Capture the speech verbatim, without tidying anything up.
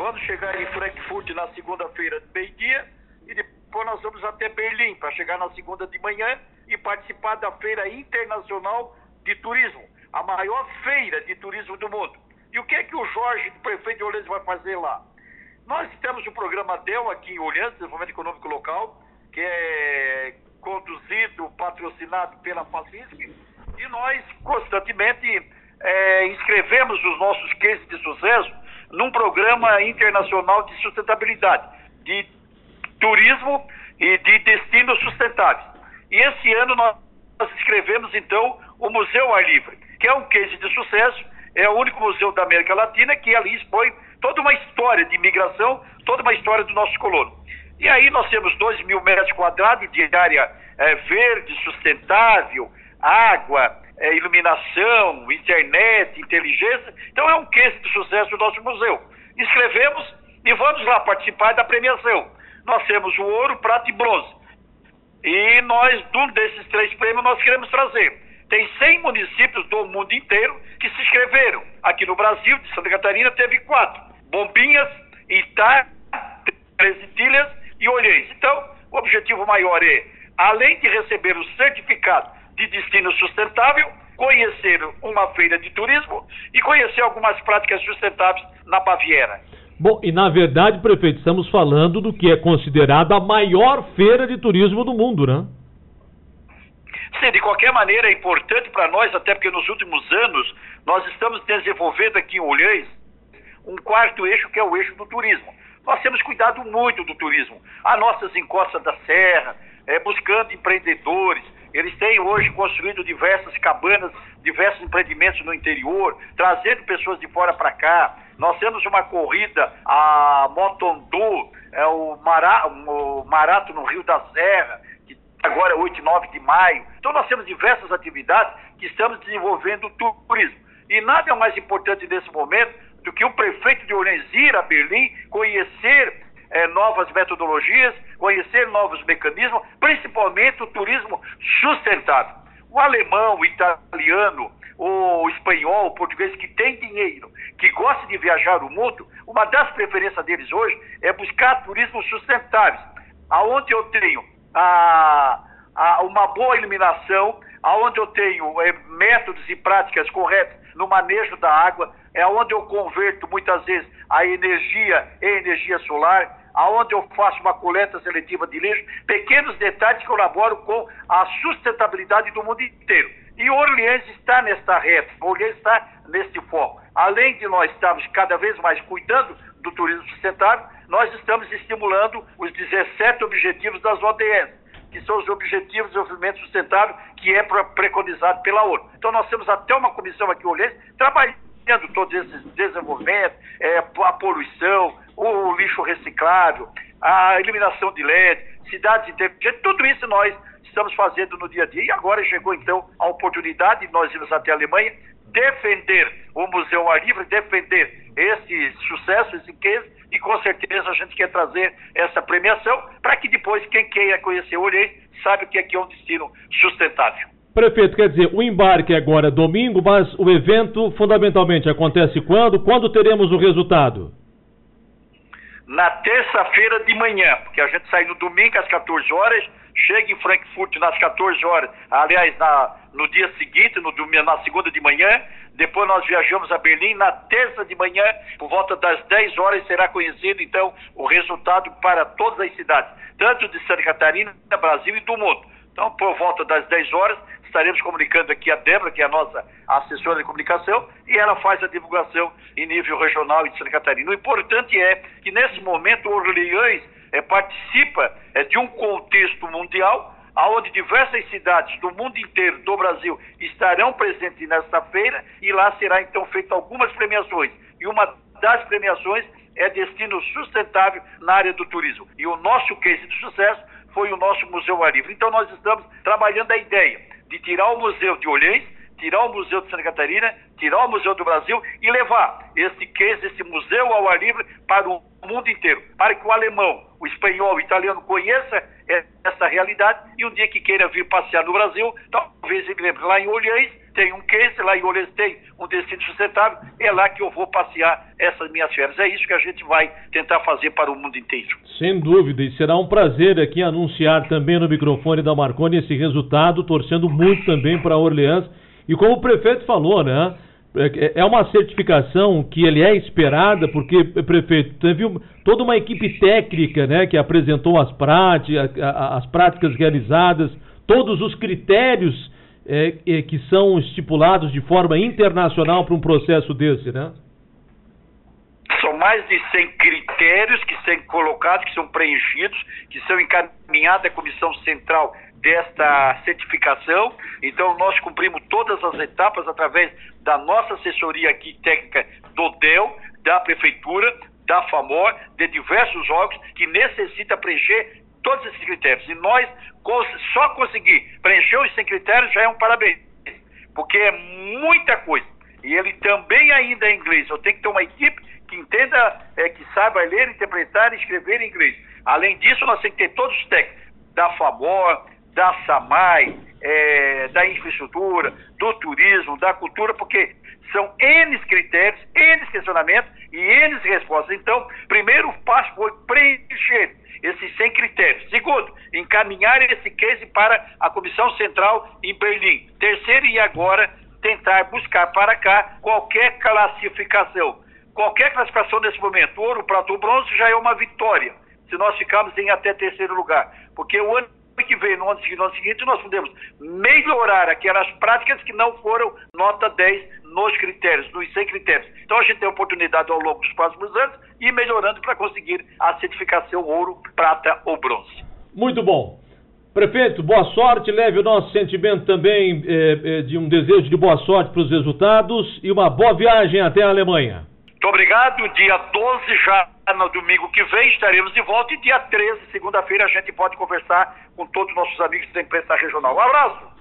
vamos chegar em Frankfurt na segunda-feira de meio-dia e depois nós vamos até Berlim para chegar na segunda de manhã e participar da Feira Internacional de Turismo, a maior feira de turismo do mundo. E o que é que o Jorge, prefeito de Orleans, vai fazer lá? Nós temos o programa D E L aqui em Orleans, Desenvolvimento Econômico Local, que é conduzido, patrocinado pela FACISC, e nós constantemente é, inscrevemos os nossos cases de sucesso num programa internacional de sustentabilidade, de turismo e de destinos sustentáveis. E esse ano nós inscrevemos, então, o Museu Ar Livre, que é um case de sucesso, é o único museu da América Latina que ali expõe toda uma história de imigração, toda uma história do nosso colono. E aí nós temos dois mil metros quadrados de área é, verde, sustentável, água, é, iluminação, internet, inteligência. Então é um case de sucesso do nosso museu. Inscrevemos e vamos lá participar da premiação. Nós temos o ouro, prata e bronze. E nós, de um desses três prêmios, nós queremos trazer. Tem cem municípios do mundo inteiro que se inscreveram. Aqui no Brasil, de Santa Catarina, teve quatro. Bombinhas, Itá, Três Itilhas e Orleans. Então, o objetivo maior é, além de receber o certificado de destino sustentável, conhecer uma feira de turismo e conhecer algumas práticas sustentáveis na Baviera. Bom, e na verdade, prefeito, estamos falando do que é considerada a maior feira de turismo do mundo, né? Sim, de qualquer maneira é importante para nós, até porque nos últimos anos nós estamos desenvolvendo aqui em Orleans um quarto eixo, que é o eixo do turismo. Nós temos cuidado muito do turismo. As nossas encostas da serra, é, buscando empreendedores. Eles têm hoje construído diversas cabanas, diversos empreendimentos no interior, trazendo pessoas de fora para cá. Nós temos uma corrida, a Motondu, é o, Mará, o Marato no Rio da Serra, que agora é oito e nove de maio. Então nós temos diversas atividades que estamos desenvolvendo o turismo. E nada é mais importante nesse momento do que o prefeito de Orleans ir a Berlim, conhecer é, novas metodologias, conhecer novos mecanismos, principalmente o turismo sustentável. O alemão, o italiano, o espanhol, o português que tem dinheiro, que gosta de viajar o mundo, uma das preferências deles hoje é buscar turismo sustentável, aonde eu tenho a, a, uma boa iluminação, aonde eu tenho é, métodos e práticas corretas no manejo da água, é onde eu converto muitas vezes a energia em energia solar, aonde eu faço uma coleta seletiva de lixo, pequenos detalhes que colaboram com a sustentabilidade do mundo inteiro. E Orleans está nesta reta, Orleans está nesse foco. Além de nós estarmos cada vez mais cuidando do turismo sustentável, nós estamos estimulando os dezessete objetivos das O D S, que são os Objetivos de Desenvolvimento Sustentável, que é preconizado pela ONU. Então nós temos até uma comissão aqui em Orleans trabalhando todos esses desenvolvimentos, é, a poluição, o lixo reciclável, a eliminação de L E D, cidades inteligentes, tudo isso nós estamos fazendo no dia a dia. E agora chegou então a oportunidade de nós irmos até a Alemanha, defender o Museu Ar Livre, defender esse sucesso, esse case, e com certeza a gente quer trazer essa premiação para que depois quem queira conhecer o Orleans saiba que aqui é um destino sustentável. Prefeito, quer dizer, o embarque agora é domingo, mas o evento fundamentalmente acontece quando? Quando teremos o resultado? Na terça-feira de manhã, porque a gente sai no domingo às quatorze horas, chega em Frankfurt nas quatorze horas, aliás, na, no dia seguinte, no domingo, na segunda de manhã, depois nós viajamos a Berlim na terça de manhã, por volta das dez horas será conhecido então o resultado para todas as cidades, tanto de Santa Catarina, Brasil e do mundo. Então, por volta das dez horas, estaremos comunicando aqui a Débora, que é a nossa assessora de comunicação, e ela faz a divulgação em nível regional de Santa Catarina. O importante é que, nesse momento, o Orleans é, participa é, de um contexto mundial, onde diversas cidades do mundo inteiro, do Brasil, estarão presentes nesta feira, e lá será, então, feita algumas premiações. E uma das premiações é destino sustentável na área do turismo. E o nosso case de sucesso foi o nosso Museu Ar Livre. Então, nós estamos trabalhando a ideia de tirar o Museu de Orleans, tirar o Museu de Santa Catarina, tirar o Museu do Brasil e levar esse case, esse museu ao ar livre para o mundo inteiro, para que o alemão, o espanhol, o italiano conheça essa realidade e um dia que queira vir passear no Brasil, talvez ele lembre lá em Orleans tem um case, lá em Orleans tem um destino sustentável, é lá que eu vou passear essas minhas férias. É isso que a gente vai tentar fazer para o mundo inteiro. Sem dúvida, e será um prazer aqui anunciar também no microfone da Marconi esse resultado, torcendo muito também para Orleans. E como o prefeito falou, né? É uma certificação que ele é esperada, porque, prefeito, teve toda uma equipe técnica, né, que apresentou as práticas, as práticas realizadas, todos os critérios é, que são estipulados de forma internacional para um processo desse, né? São mais de cem critérios que são colocados, que são preenchidos, que são encaminhados à Comissão Central desta certificação. Então nós cumprimos todas as etapas através da nossa assessoria aqui técnica do D E L, da Prefeitura, da FAMOR, de diversos órgãos que necessita preencher todos esses critérios. E nós só conseguir preencher os cem critérios já é um parabéns, porque é muita coisa. E ele também ainda é inglês. Eu tenho que ter uma equipe que entenda, é, que saiba ler, interpretar e escrever em inglês. Além disso, nós temos que ter todos os técnicos da FAMOR, da SAMAI, é, da infraestrutura, do turismo, da cultura, porque são N critérios, N questionamentos e N respostas. Então, primeiro passo foi preencher esses cem critérios. Segundo, encaminhar esse case para a Comissão Central em Berlim. Terceiro, e agora, tentar buscar para cá qualquer classificação. Qualquer classificação nesse momento, ouro, prata ou bronze, já é uma vitória, se nós ficarmos em até terceiro lugar. Porque o ano que vem, no ano seguinte, no ano seguinte, nós podemos melhorar aquelas práticas que não foram nota dez nos critérios, nos cem critérios. Então a gente tem a oportunidade ao longo dos próximos anos ir melhorando para conseguir a certificação ouro, prata ou bronze. Muito bom. Prefeito, boa sorte, leve o nosso sentimento também eh, de um desejo de boa sorte para os resultados e uma boa viagem até a Alemanha. Muito obrigado. Dia doze, já no domingo que vem, estaremos de volta. E dia treze, segunda-feira, a gente pode conversar com todos os nossos amigos da imprensa regional. Um abraço.